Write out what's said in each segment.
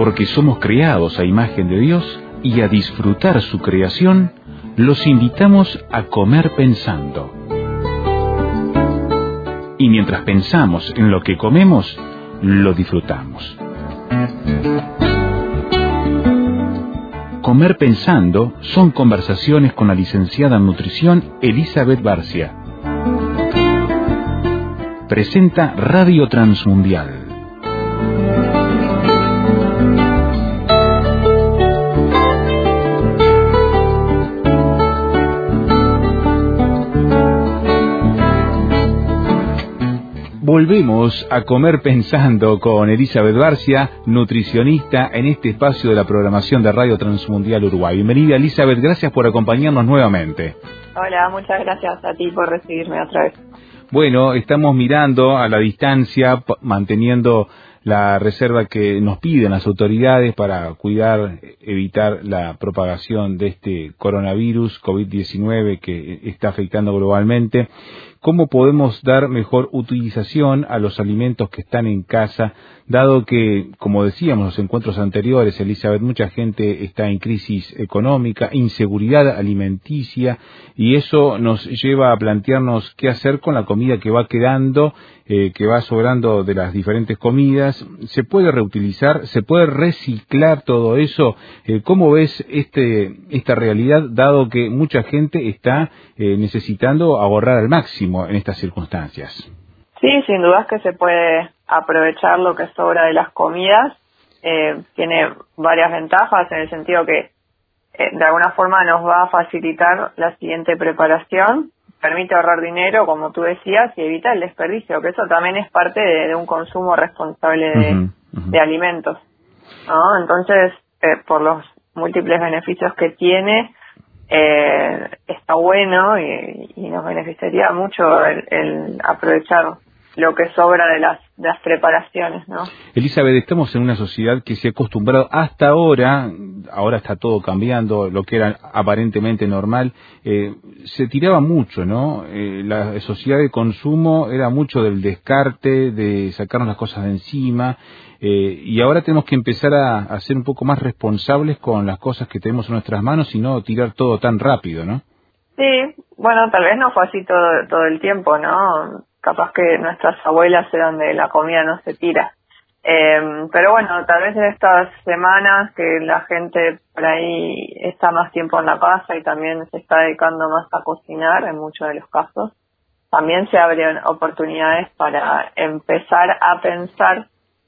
porque somos creados a imagen de Dios y a disfrutar su creación, los invitamos a comer pensando. Y mientras pensamos en lo que comemos, lo disfrutamos. Comer pensando son conversaciones con la licenciada en nutrición Elizabeth Barcia. Presenta Radio Transmundial. Volvemos a comer pensando con Elizabeth Barcia, nutricionista, en este espacio de la programación de Radio Transmundial Uruguay. Bienvenida, Elizabeth, gracias por acompañarnos nuevamente. Hola, muchas gracias a ti por recibirme otra vez. Bueno, estamos mirando a la distancia, manteniendo la reserva que nos piden las autoridades para cuidar, evitar la propagación de este coronavirus COVID-19 que está afectando globalmente. ¿Cómo podemos dar mejor utilización a los alimentos que están en casa, dado que, como decíamos en los encuentros anteriores, Elizabeth, mucha gente está en crisis económica, inseguridad alimenticia, y eso nos lleva a plantearnos qué hacer con la comida que va quedando, que va sobrando de las diferentes comidas? ¿Se puede reutilizar? ¿Se puede reciclar todo eso? ¿Cómo ves esta realidad, dado que mucha gente está necesitando ahorrar al máximo en estas circunstancias? Sí, sin duda es que se puede aprovechar lo que sobra de las comidas. Tiene varias ventajas en el sentido que de alguna forma nos va a facilitar la siguiente preparación, permite ahorrar dinero, como tú decías, y evita el desperdicio, que eso también es parte de un consumo responsable de alimentos, ¿no? Entonces, por los múltiples beneficios que tiene, está bueno y nos beneficiaría mucho el aprovechar lo que sobra de las preparaciones, ¿no? Elizabeth, estamos en una sociedad que se ha acostumbrado hasta ahora está todo cambiando, lo que era aparentemente normal, se tiraba mucho, ¿no? La sociedad de consumo era mucho del descarte, de sacarnos las cosas de encima, y ahora tenemos que empezar a ser un poco más responsables con las cosas que tenemos en nuestras manos y no tirar todo tan rápido, ¿no? Sí, bueno, tal vez no fue así todo el tiempo, ¿no? Capaz que nuestras abuelas eran de la comida no se tira. Pero bueno, tal vez en estas semanas que la gente por ahí está más tiempo en la casa y también se está dedicando más a cocinar en muchos de los casos, también se abren oportunidades para empezar a pensar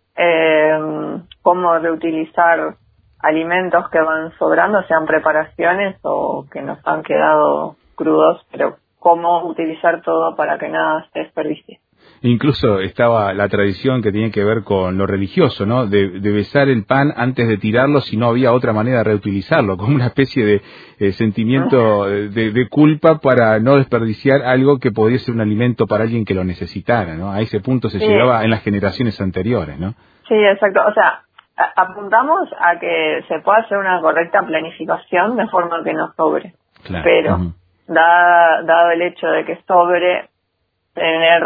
cómo reutilizar alimentos que van sobrando, sean preparaciones o que nos han quedado crudos, pero cómo utilizar todo para que nada se desperdicie. Incluso estaba la tradición que tiene que ver con lo religioso, ¿no? De besar el pan antes de tirarlo si no había otra manera de reutilizarlo, como una especie de sentimiento de culpa para no desperdiciar algo que podía ser un alimento para alguien que lo necesitara, ¿no? A ese punto se llegaba en las generaciones anteriores, ¿no? Sí, exacto. O sea, apuntamos a que se pueda hacer una correcta planificación de forma que no sobre. Claro. Pero, dado el hecho de que sobre, tener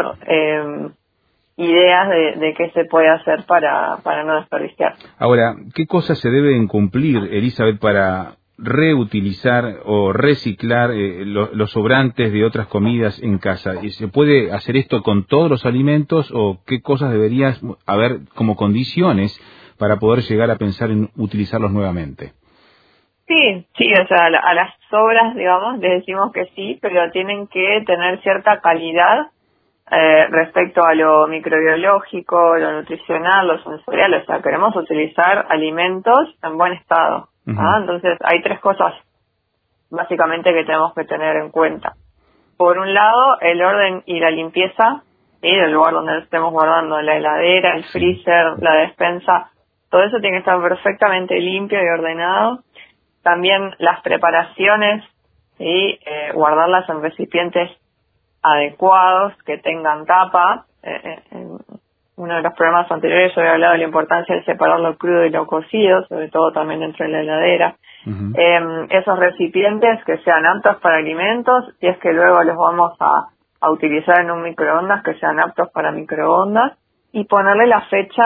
ideas de qué se puede hacer para no desperdiciar. Ahora, ¿qué cosas se deben cumplir, Elizabeth, para reutilizar o reciclar los sobrantes de otras comidas en casa? ¿Se puede hacer esto con todos los alimentos o qué cosas deberías haber como condiciones para poder llegar a pensar en utilizarlos nuevamente? Sí, o sea, a las sobras, digamos, les decimos que sí, pero tienen que tener cierta calidad respecto a lo microbiológico, lo nutricional, lo sensorial. O sea, queremos utilizar alimentos en buen estado. Entonces, hay tres cosas básicamente que tenemos que tener en cuenta. Por un lado, el orden y la limpieza, ¿sí?, del lugar donde estemos guardando, la heladera, el freezer, la despensa. Todo eso tiene que estar perfectamente limpio y ordenado. También las preparaciones, ¿sí?, guardarlas en recipientes adecuados, que tengan tapa. En uno de los programas anteriores yo había hablado de la importancia de separar lo crudo y lo cocido, sobre todo también dentro de la heladera. Esos recipientes que sean aptos para alimentos, si es que luego los vamos a utilizar en un microondas, que sean aptos para microondas. y ponerle la fecha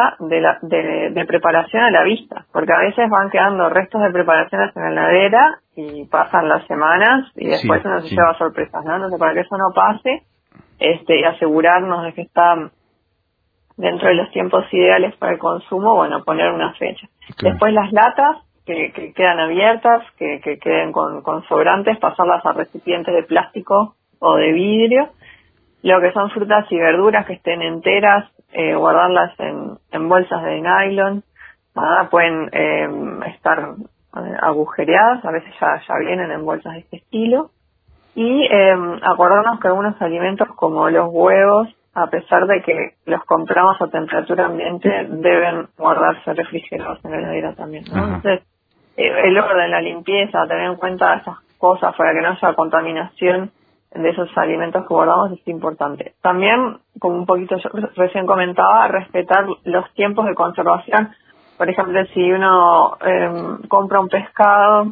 de preparación a la vista, porque a veces van quedando restos de preparaciones en la heladera y pasan las semanas y después uno se lleva sorpresas, ¿no? Entonces, para que eso no pase, y asegurarnos de que está dentro de los tiempos ideales para el consumo, bueno, poner una fecha. Claro. Después las latas que quedan abiertas, que queden con sobrantes, pasarlas a recipientes de plástico o de vidrio. Lo que son frutas y verduras que estén enteras, guardarlas en bolsas de nylon. Pueden estar agujereadas, a veces ya vienen en bolsas de este estilo. Y acordarnos que algunos alimentos como los huevos, a pesar de que los compramos a temperatura ambiente, deben guardarse refrigerados en la heladera también, ¿no? Entonces, el orden, la limpieza, tener en cuenta esas cosas para que no haya contaminación de esos alimentos que guardamos es importante. También, como un poquito yo recién comentaba, respetar los tiempos de conservación. Por ejemplo, si uno compra un pescado,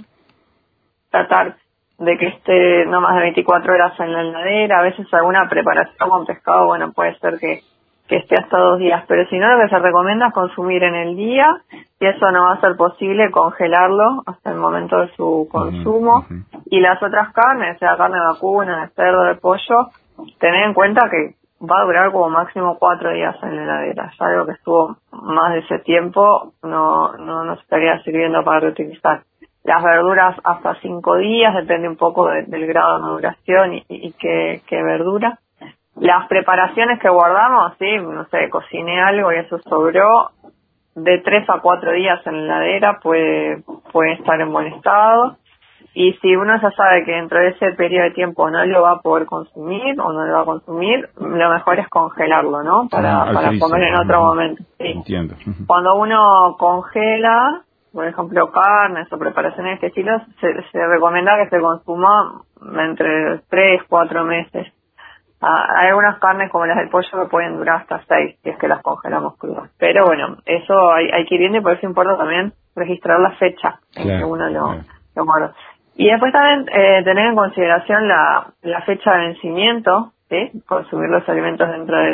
tratar de que esté no más de 24 horas en la heladera. A veces alguna preparación con pescado, bueno, puede ser que esté hasta 2 días, pero si no, lo que se recomienda es consumir en el día, y eso no va a ser posible congelarlo hasta el momento de su consumo. Y las otras carnes, sea carne vacuna, de cerdo, de pollo, tener en cuenta que va a durar como máximo 4 días en la heladera. Ya algo que estuvo más de ese tiempo no nos estaría sirviendo para reutilizar. Las verduras hasta 5 días, depende un poco del grado de maduración y qué verdura. Las preparaciones que guardamos, sí, no sé, cociné algo y eso sobró, de 3 a 4 días en la heladera puede estar en buen estado. Y si uno ya sabe que dentro de ese periodo de tiempo no lo va a poder consumir o no lo va a consumir, lo mejor es congelarlo, ¿no? Para comer en otro momento. Sí. Entiendo. Cuando uno congela, por ejemplo, carnes o preparaciones de este estilo, se recomienda que se consuma entre 3 y 4 meses. Hay algunas carnes como las del pollo que pueden durar hasta 6 si es que las congelamos crudas. Pero bueno, eso hay que ir viendo, y por eso importa también registrar la fecha en que uno lo guarda. Y después también tener en consideración la fecha de vencimiento, ¿sí? Consumir los alimentos dentro de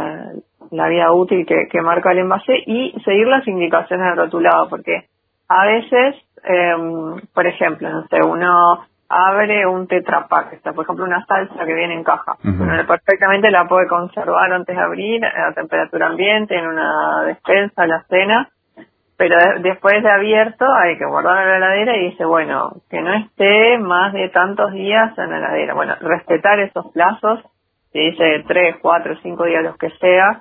la vida útil que marca el envase, y seguir las indicaciones del rotulado, porque a veces, por ejemplo, no sé, uno abre un Tetra Pak, por ejemplo una salsa que viene en caja, uno perfectamente la puede conservar antes de abrir a temperatura ambiente en una despensa, la cena, pero después de abierto hay que guardarlo en la heladera, y dice, bueno, que no esté más de tantos días en la heladera. Bueno, respetar esos plazos, si dice 3, 4, 5 días, los que sea,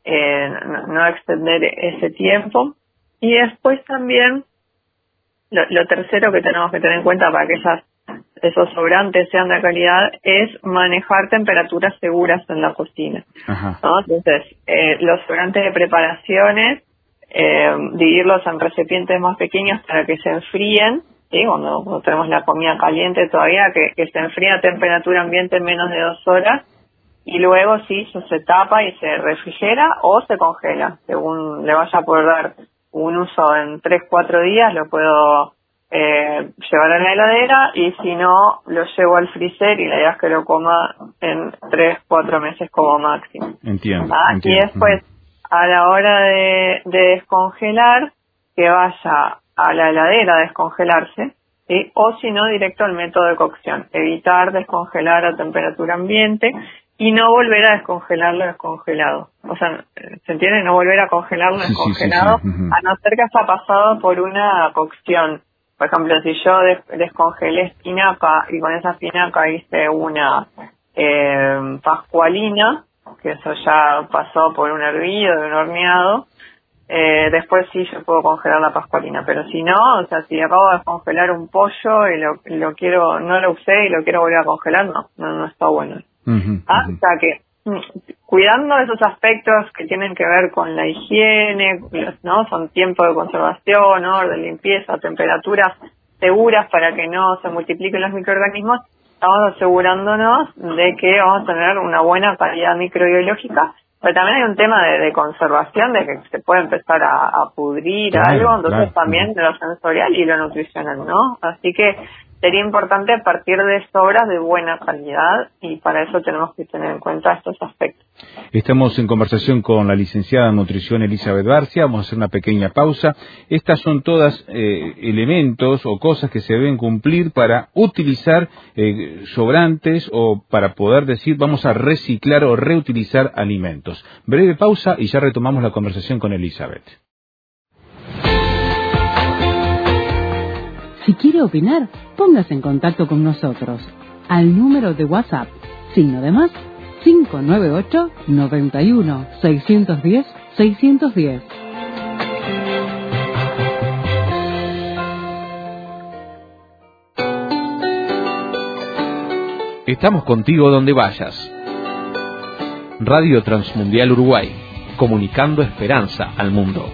no extender ese tiempo. Y después también, lo tercero que tenemos que tener en cuenta para que esos sobrantes sean de calidad es manejar temperaturas seguras en la cocina, ¿no? Entonces, los sobrantes de preparaciones, dividirlos en recipientes más pequeños para que se enfríen, ¿sí? Cuando tenemos la comida caliente todavía, que se enfría a temperatura ambiente en menos de 2 horas, y luego sí, eso se tapa y se refrigera o se congela, según le vaya a poder dar un uso en 3, 4 días, lo puedo llevar a la heladera, y si no, lo llevo al freezer, y la idea es que lo coma en 3, 4 meses como máximo. Entiendo. Y después, a la hora de descongelar, que vaya a la heladera a descongelarse, ¿sí? O si no, directo al método de cocción. Evitar descongelar a temperatura ambiente y no volver a descongelarlo descongelado. O sea, ¿se entiende? No volver a congelarlo descongelado, sí. A no ser que haya pasado por una cocción. Por ejemplo, si yo descongelé espinaca y con esa espinaca hice una pascualina, que eso ya pasó por un hervido, de un horneado, después sí yo puedo congelar la pascualina, pero si no, o sea, si acabo de descongelar un pollo y lo quiero, no lo usé y lo quiero volver a congelar, no está bueno. O sea que cuidando esos aspectos que tienen que ver con la higiene, ¿no? Son tiempo de conservación, orden, limpieza, temperaturas seguras para que no se multipliquen los microorganismos. Estamos asegurándonos de que vamos a tener una buena calidad microbiológica, pero también hay un tema de conservación, de que se puede empezar a pudrir algo, entonces también de lo sensorial y lo nutricional, ¿no? Así que sería importante partir de sobras de buena calidad y para eso tenemos que tener en cuenta estos aspectos. Estamos en conversación con la licenciada en nutrición Elizabeth Barcia. Vamos a hacer una pequeña pausa. Estas son todas elementos o cosas que se deben cumplir para utilizar sobrantes o para poder decir vamos a reciclar o reutilizar alimentos. Breve pausa y ya retomamos la conversación con Elizabeth. Si quiere opinar, póngase en contacto con nosotros al número de WhatsApp, signo de más, 598 91 610 610. Estamos contigo donde vayas. Radio Transmundial Uruguay, comunicando esperanza al mundo.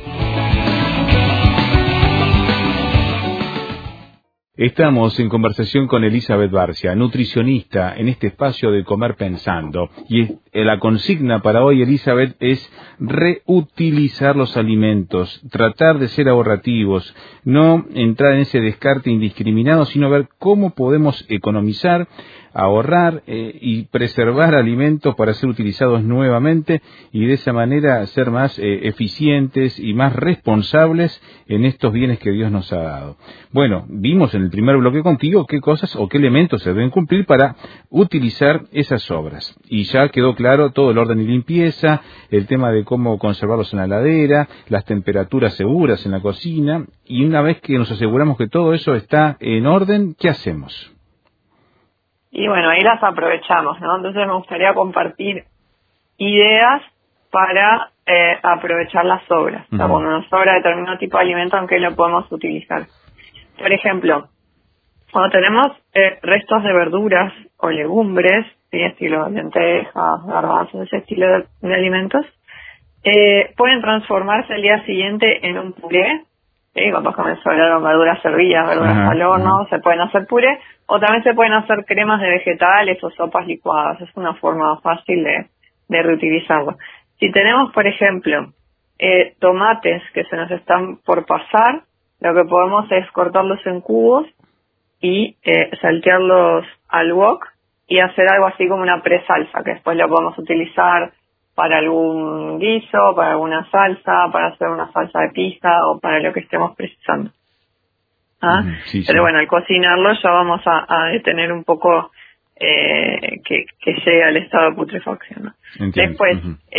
Estamos en conversación con Elizabeth Barcia, nutricionista en este espacio de Comer Pensando. Y la consigna para hoy, Elizabeth, es reutilizar los alimentos, tratar de ser ahorrativos, no entrar en ese descarte indiscriminado, sino ver cómo podemos economizar, ahorrar y preservar alimentos para ser utilizados nuevamente y de esa manera ser más eficientes y más responsables en estos bienes que Dios nos ha dado. Bueno, vimos en el primer bloque contigo qué cosas o qué elementos se deben cumplir para utilizar esas sobras. Y ya quedó claro todo el orden y limpieza, el tema de cómo conservarlos en la heladera, las temperaturas seguras en la cocina, y una vez que nos aseguramos que todo eso está en orden, ¿qué hacemos? Y bueno, ahí las aprovechamos, ¿no? Entonces me gustaría compartir ideas para aprovechar las sobras. O sea, cuando nos sobra determinado tipo de alimento, ¿en qué lo podemos utilizar? Por ejemplo, cuando tenemos restos de verduras o legumbres, ¿sí? Estilo lentejas, garbanzos, ese estilo de alimentos, pueden transformarse el día siguiente en un puré. Sí, capaz que me sobraron verduras hervidas, verduras al horno, se pueden hacer puré, o también se pueden hacer cremas de vegetales o sopas licuadas. Es una forma fácil de reutilizarlo. Si tenemos, por ejemplo, tomates que se nos están por pasar, lo que podemos es cortarlos en cubos y saltearlos al wok y hacer algo así como una presalsa, que después lo podemos utilizar para algún guiso, para alguna salsa, para hacer una salsa de pizza o para lo que estemos precisando. Sí. Pero bueno, al cocinarlo ya vamos a detener un poco que llegue al estado de putrefacción, ¿no? Después,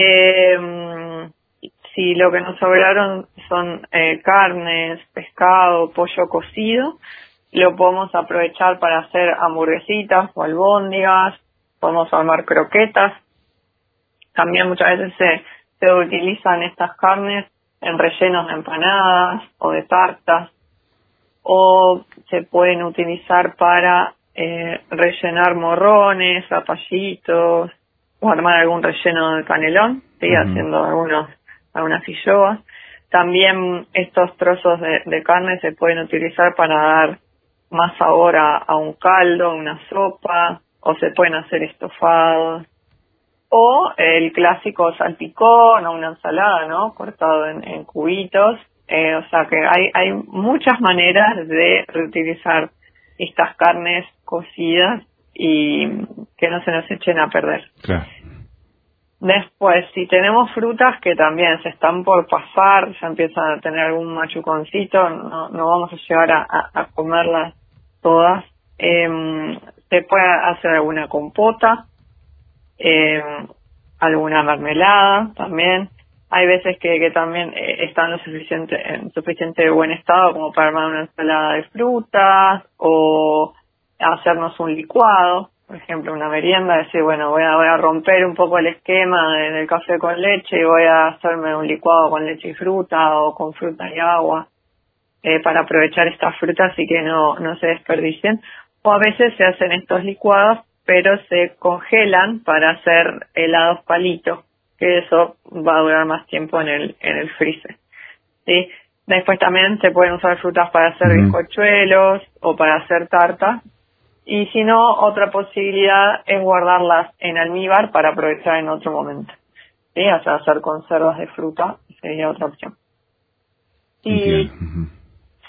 si lo que nos sobraron son carnes, pescado, pollo cocido, lo podemos aprovechar para hacer hamburguesitas o albóndigas, podemos armar croquetas. También muchas veces se utilizan estas carnes en rellenos de empanadas o de tartas, o se pueden utilizar para rellenar morrones, zapallitos, o armar algún relleno de canelón, ¿sí? Haciendo algunas fillobas. También estos trozos de carne se pueden utilizar para dar más sabor a un caldo, a una sopa, o se pueden hacer estofados. O el clásico salpicón o una ensalada, ¿no? Cortado en cubitos. O sea que hay muchas maneras de reutilizar estas carnes cocidas y que no se nos echen a perder. Claro. Después, si tenemos frutas que también se están por pasar, ya empiezan a tener algún machuconcito, no vamos a llegar a comerlas todas. Se puede hacer alguna compota. Alguna mermelada también. Hay veces que también están en suficiente buen estado como para armar una ensalada de frutas o hacernos un licuado, por ejemplo una merienda, decir bueno voy a romper un poco el esquema del café con leche y voy a hacerme un licuado con leche y fruta o con fruta y agua para aprovechar estas frutas y que no se desperdicien. O a veces se hacen estos licuados pero se congelan para hacer helados palitos, que eso va a durar más tiempo en el freezer. ¿Sí? Después también se pueden usar frutas para hacer bizcochuelos o para hacer tartas. Y si no, otra posibilidad es guardarlas en almíbar para aprovechar en otro momento. ¿Sí? O sea, hacer conservas de fruta sería otra opción. Y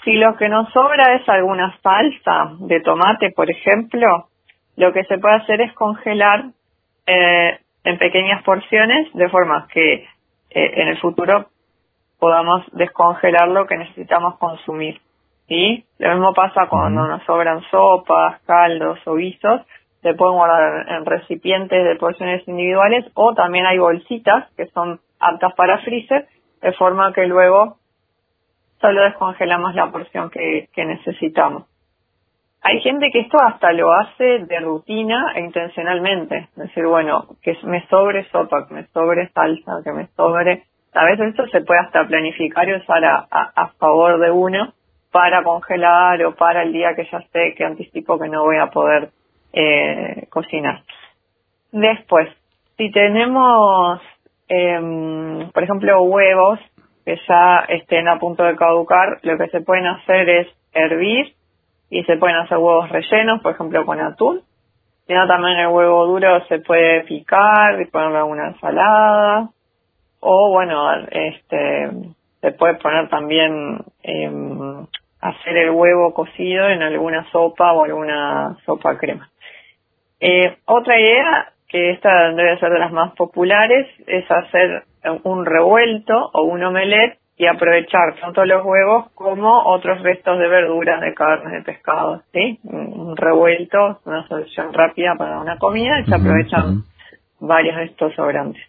Si lo que nos sobra es alguna salsa de tomate, por ejemplo, lo que se puede hacer es congelar en pequeñas porciones, de forma que en el futuro podamos descongelar lo que necesitamos consumir. ¿Sí? Lo mismo pasa cuando nos sobran sopas, caldos o guisos, se pueden guardar en recipientes de porciones individuales, o también hay bolsitas que son aptas para freezer, de forma que luego solo descongelamos la porción que necesitamos. Hay gente que esto hasta lo hace de rutina e intencionalmente. Es decir, bueno, que me sobre sopa, que me sobre salsa, que me sobre... A veces esto se puede hasta planificar y usar a favor de uno para congelar o para el día que ya sé, que anticipo que no voy a poder cocinar. Después, si tenemos, por ejemplo, huevos que ya estén a punto de caducar, lo que se pueden hacer es hervir y se pueden hacer huevos rellenos, por ejemplo, con atún. Si no, también el huevo duro se puede picar y ponerle alguna ensalada. O, bueno, se puede poner también, hacer el huevo cocido en alguna sopa o alguna sopa crema. Otra idea, que esta debe ser de las más populares, es hacer un revuelto o un omelette y aprovechar tanto los huevos como otros restos de verduras, de carne, de pescado, ¿sí? Un revuelto, una solución rápida para una comida y se aprovechan varios de estos sobrantes.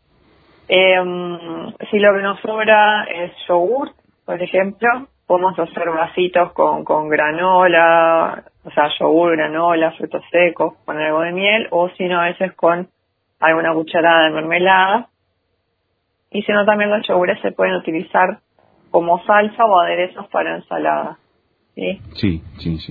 Si lo que nos sobra es yogur, por ejemplo, podemos hacer vasitos con granola, o sea, yogur, granola, frutos secos, con algo de miel, o si no, a veces con alguna cucharada de mermelada. Y si no, también los yogures se pueden utilizar como salsa o aderezos para ensalada. ¿Sí? Sí.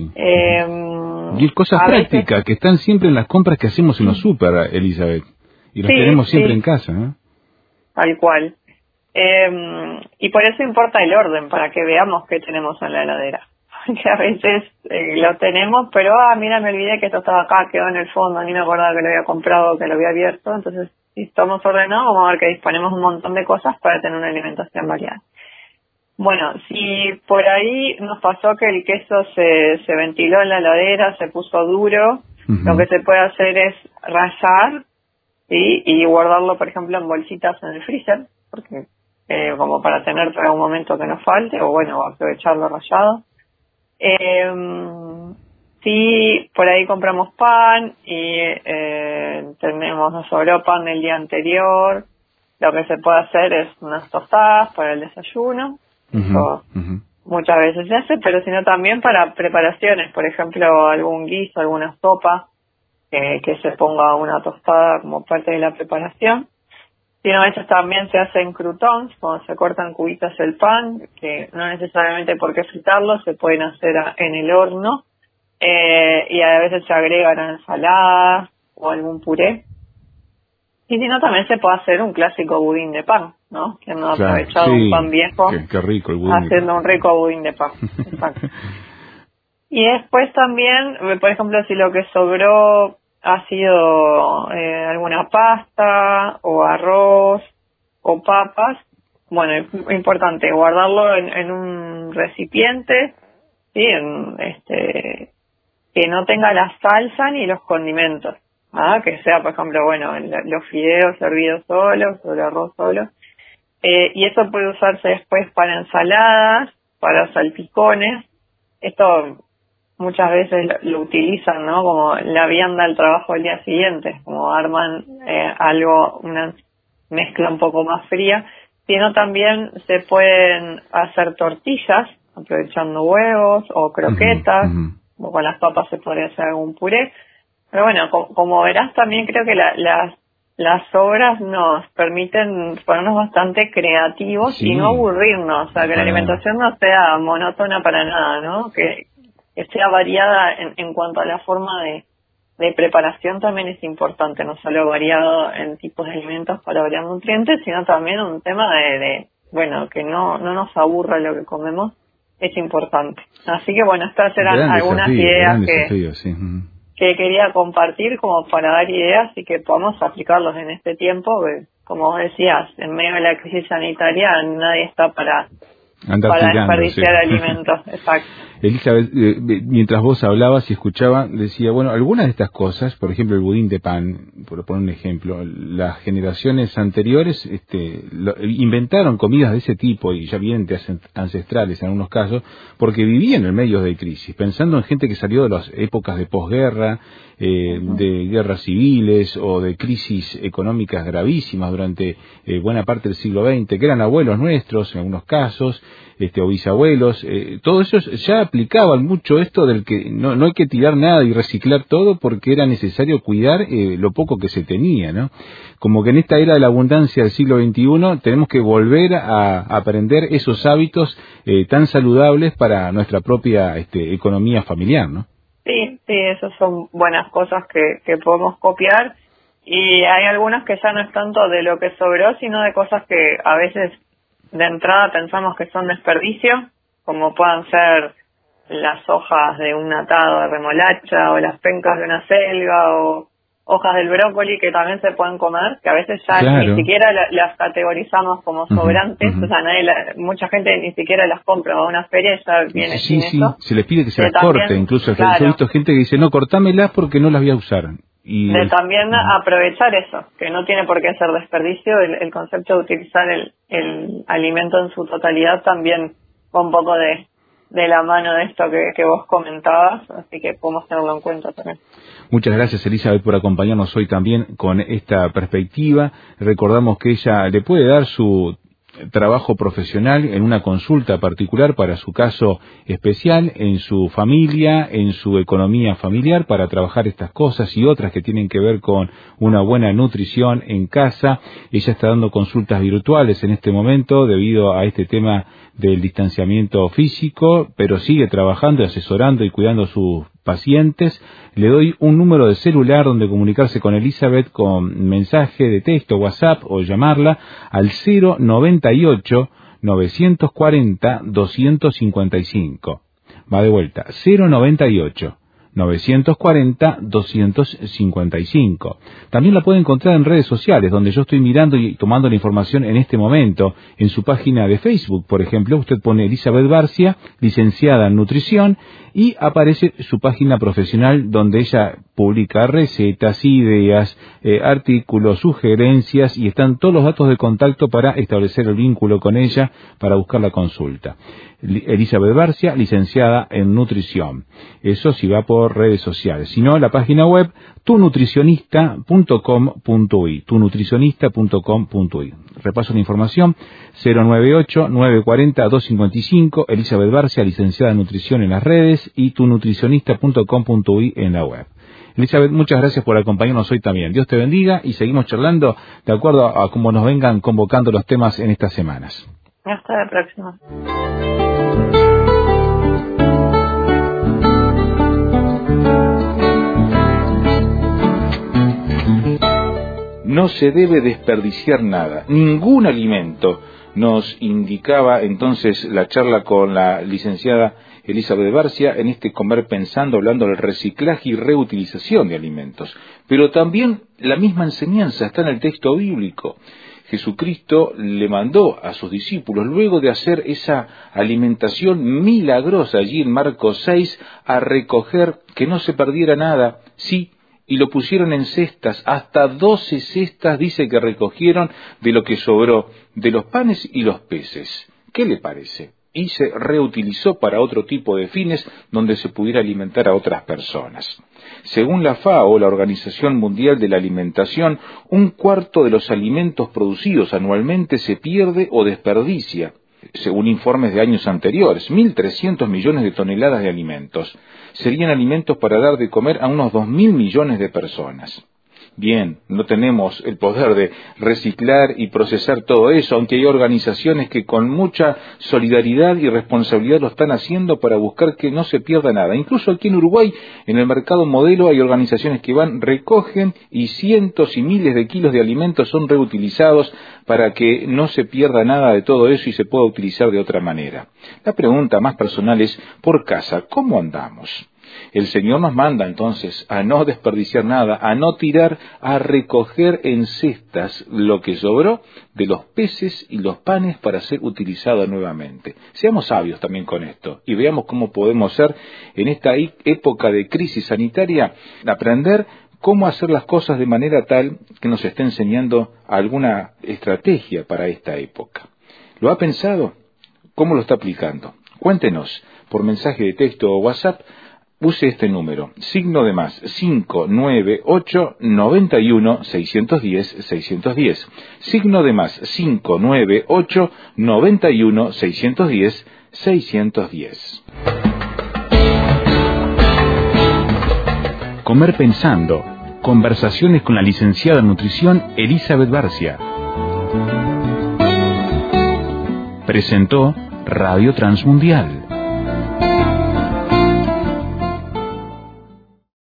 Y hay cosas prácticas que están siempre en las compras que hacemos en los súper, Elizabeth. Y las tenemos siempre en casa, ¿no? Tal cual. Y por eso importa el orden, para que veamos qué tenemos en la heladera. Que a veces lo tenemos, pero mira, me olvidé que esto estaba acá, quedó en el fondo, ni me acordaba que lo había comprado, que lo había abierto. Entonces, si estamos ordenados, vamos a ver que disponemos un montón de cosas para tener una alimentación variada. Bueno, si por ahí nos pasó que el queso se ventiló en la heladera, se puso duro, lo que se puede hacer es rallar, ¿sí? Y guardarlo, por ejemplo, en bolsitas en el freezer, porque como para tener para un momento que nos falte, o bueno, aprovecharlo rallado. Si por ahí compramos pan y nos sobró pan del día anterior, lo que se puede hacer es unas tostadas para el desayuno. Eso muchas veces se hace, pero sino también para preparaciones, por ejemplo, algún guiso, alguna sopa, que se ponga una tostada como parte de la preparación. Sino a veces también se hacen croutons, cuando se cortan cubitos el pan, que no necesariamente por qué fritarlo, se pueden hacer en el horno, y a veces se agregan a ensaladas o algún puré. Y si no, también se puede hacer un clásico budín de pan, ¿no? Que no ha aprovechado un pan viejo, qué rico el budín, haciendo un rico budín de pan. Exacto. Y después también, por ejemplo, si lo que sobró ha sido alguna pasta o arroz o papas, bueno, es importante guardarlo en un recipiente, ¿sí? Que no tenga la salsa ni los condimentos, que sea, por ejemplo, bueno, los fideos servidos solos o el arroz solo, y eso puede usarse después para ensaladas, para salpicones. Esto muchas veces lo utilizan, ¿no? Como la vianda al trabajo del día siguiente, como arman una mezcla un poco más fría. Sino también se pueden hacer tortillas aprovechando huevos o croquetas, o con las papas se podría hacer algún puré. Pero bueno, como verás, también creo que las obras nos permiten ponernos bastante creativos y no aburrirnos, o sea, que la alimentación no sea monótona para nada, ¿no? Que sea variada en cuanto a la forma de preparación también es importante, no solo variado en tipos de alimentos para variar nutrientes, sino también un tema bueno, que no nos aburra lo que comemos, es importante. Así que bueno, estas eran algunas ideas que quería compartir como para dar ideas y que podamos aplicarlos en este tiempo, que, como vos decías, en medio de la crisis sanitaria nadie está para para desperdiciar alimentos. Exacto. Elizabeth, mientras vos hablabas y escuchaba, decía, bueno, algunas de estas cosas, por ejemplo el budín de pan, por poner un ejemplo, las generaciones anteriores inventaron comidas de ese tipo, y ya bien ancestrales en algunos casos, porque vivían en medio de crisis, pensando en gente que salió de las épocas de posguerra, de guerras civiles o de crisis económicas gravísimas durante buena parte del siglo XX, que eran abuelos nuestros en algunos casos, o bisabuelos, todos ellos ya aplicaban mucho esto del que no hay que tirar nada y reciclar todo porque era necesario cuidar lo poco que se tenía, ¿no? Como que en esta era de la abundancia del siglo XXI tenemos que volver a aprender esos hábitos tan saludables para nuestra propia economía familiar, ¿no? Sí, esas son buenas cosas que podemos copiar, y hay algunas que ya no es tanto de lo que sobró, sino de cosas que a veces de entrada pensamos que son desperdicio, como puedan ser las hojas de un atado de remolacha o las pencas de una selga o hojas del brócoli que también se pueden comer, que a veces ya ni siquiera las categorizamos como sobrantes, o sea, mucha gente ni siquiera las compra, va a una feria y ya viene sin eso. Se les pide que se las corte, incluso claro. Yo he visto gente que dice, no, cortámelas porque no las voy a usar. Y también aprovechar eso, que no tiene por qué ser desperdicio, el concepto de utilizar el alimento en su totalidad también va un poco de la mano de esto que vos comentabas, así que podemos tenerlo en cuenta también. Muchas gracias, Elizabeth, por acompañarnos hoy también con esta perspectiva. Recordamos que ella le puede dar su trabajo profesional en una consulta particular para su caso especial, en su familia, en su economía familiar, para trabajar estas cosas y otras que tienen que ver con una buena nutrición en casa. Ella está dando consultas virtuales en este momento debido a este tema del distanciamiento físico, pero sigue trabajando, asesorando y cuidando a sus pacientes. Le doy un número de celular donde comunicarse con Elizabeth con mensaje de texto, WhatsApp, o llamarla al 098 940 255. Va de vuelta, 098 940 255. También la puede encontrar en redes sociales, donde yo estoy mirando y tomando la información en este momento. En su página de Facebook, por ejemplo, usted pone Elizabeth Barcia, licenciada en nutrición, y aparece su página profesional donde ella publica recetas, ideas, artículos, sugerencias, y están todos los datos de contacto para establecer el vínculo con ella para buscar la consulta. Elizabeth Barcia, licenciada en nutrición. Eso si va por redes sociales. Si no, la página web tunutricionista.com.uy, tunutricionista.com.uy. Repaso la información: 098-940-255, Elizabeth Barcia, licenciada en nutrición en las redes, y tunutricionista.com.uy en la web. Elizabeth, muchas gracias por acompañarnos hoy también. Dios te bendiga, y seguimos charlando de acuerdo a cómo nos vengan convocando los temas en estas semanas. Hasta la próxima. No se debe desperdiciar nada, ningún alimento, nos indicaba entonces la charla con la licenciada Elizabeth Barcia en este Comer Pensando, hablando del reciclaje y reutilización de alimentos. Pero también la misma enseñanza está en el texto bíblico. Jesucristo le mandó a sus discípulos, luego de hacer esa alimentación milagrosa allí en Marcos 6, a recoger que no se perdiera nada, sí, y lo pusieron en cestas, hasta 12 cestas dice que recogieron de lo que sobró, de los panes y los peces. ¿Qué le parece? Y se reutilizó para otro tipo de fines donde se pudiera alimentar a otras personas. Según la FAO, la Organización Mundial de la Alimentación, 1/4 de los alimentos producidos anualmente se pierde o desperdicia, según informes de años anteriores. 1.300 millones de toneladas de alimentos. Serían alimentos para dar de comer a unos 2.000 millones de personas. Bien, no tenemos el poder de reciclar y procesar todo eso, aunque hay organizaciones que con mucha solidaridad y responsabilidad lo están haciendo para buscar que no se pierda nada. Incluso aquí en Uruguay, en el mercado modelo, hay organizaciones que van, recogen, y cientos y miles de kilos de alimentos son reutilizados para que no se pierda nada de todo eso y se pueda utilizar de otra manera. La pregunta más personal es, por casa, ¿cómo andamos? El Señor nos manda entonces a no desperdiciar nada, a no tirar, a recoger en cestas lo que sobró de los peces y los panes para ser utilizado nuevamente. Seamos sabios también con esto y veamos cómo podemos ser en esta época de crisis sanitaria, aprender cómo hacer las cosas de manera tal que nos esté enseñando alguna estrategia para esta época. ¿Lo ha pensado? ¿Cómo lo está aplicando? Cuéntenos por mensaje de texto o WhatsApp. Use este número, +, 598 91 610 610. +598 91 610 610. Comer pensando. Conversaciones con la licenciada en nutrición Elizabeth Barcia. Presentó Radio Transmundial.